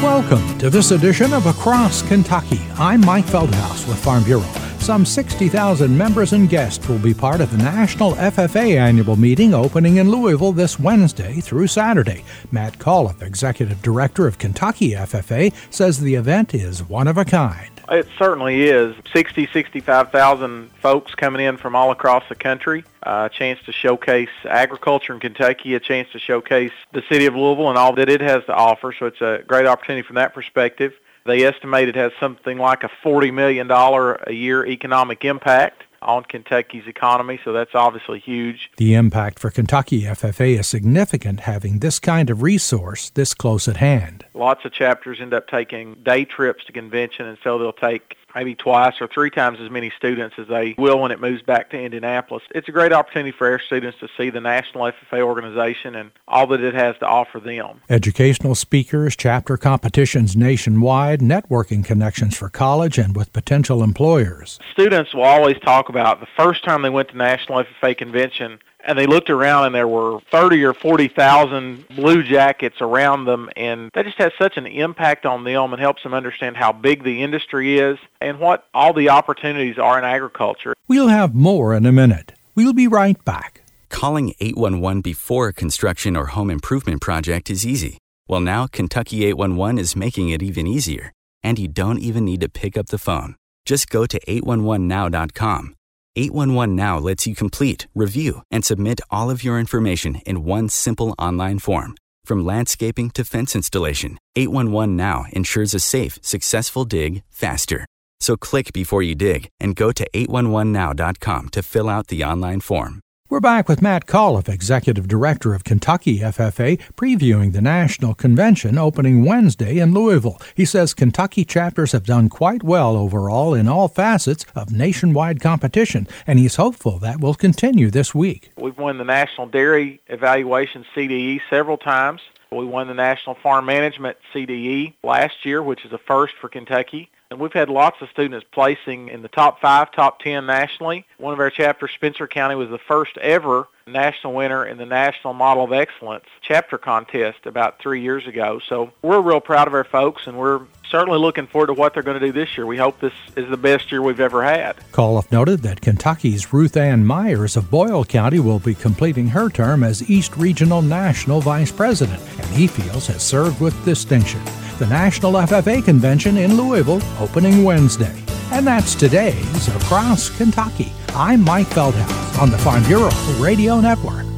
Welcome to this edition of Across Kentucky. I'm Mike Feldhaus with Farm Bureau. Some 60,000 members and guests will be part of the National FFA annual meeting opening in Louisville this Wednesday through Saturday. Matt Coliff, Executive Director of Kentucky FFA, says the event is one of a kind. It certainly is. 65,000 folks coming in from all across the country. A chance to showcase agriculture in Kentucky, a chance to showcase the city of Louisville and all that it has to offer. So it's a great opportunity from that perspective. They estimate it has something like a $40 million a year economic impact on Kentucky's economy, so that's obviously huge. The impact for Kentucky FFA is significant, having this kind of resource this close at hand. Lots of chapters end up taking day trips to convention, and so they'll take maybe twice or three times as many students as they will when it moves back to Indianapolis. It's a great opportunity for our students to see the National FFA organization and all that it has to offer them. Educational speakers, chapter competitions nationwide, networking connections for college and with potential employers. Students will always talk about the first time they went to National FFA convention and they looked around and there were 30 or 40,000 blue jackets around them, and that just has such an impact on them and helps them understand how big the industry is and what all the opportunities are in agriculture. We'll have more in a minute. We'll be right back. Calling 811 before a construction or home improvement project is easy. Well, now Kentucky 811 is making it even easier. And you don't even need to pick up the phone. Just go to 811now.com. 811 Now lets you complete, review, and submit all of your information in one simple online form. From landscaping to fence installation, 811 Now ensures a safe, successful dig faster. So click before you dig and go to 811now.com to fill out the online form. We're back with Matt Coliff, Executive Director of Kentucky FFA, previewing the National Convention opening Wednesday in Louisville. He says Kentucky chapters have done quite well overall in all facets of nationwide competition, and he's hopeful that will continue this week. We've won the National Dairy Evaluation CDE several times. We won the National Farm Management CDE last year, which is a first for Kentucky. And we've had lots of students placing in the top 5, top 10 nationally. One of our chapters, Spencer County, was the first ever national winner in the National Model of Excellence chapter contest about 3 years ago. So we're real proud of our folks, and we're certainly looking forward to what they're going to do this year. We hope this is the best year we've ever had. Coliff noted that Kentucky's Ruth Ann Myers of Boyle County will be completing her term as East Regional National Vice President, and he feels has served with distinction. The National FFA Convention in Louisville opening Wednesday. And that's today's Across Kentucky. I'm Mike Feldhaus on the Farm Bureau Radio Network.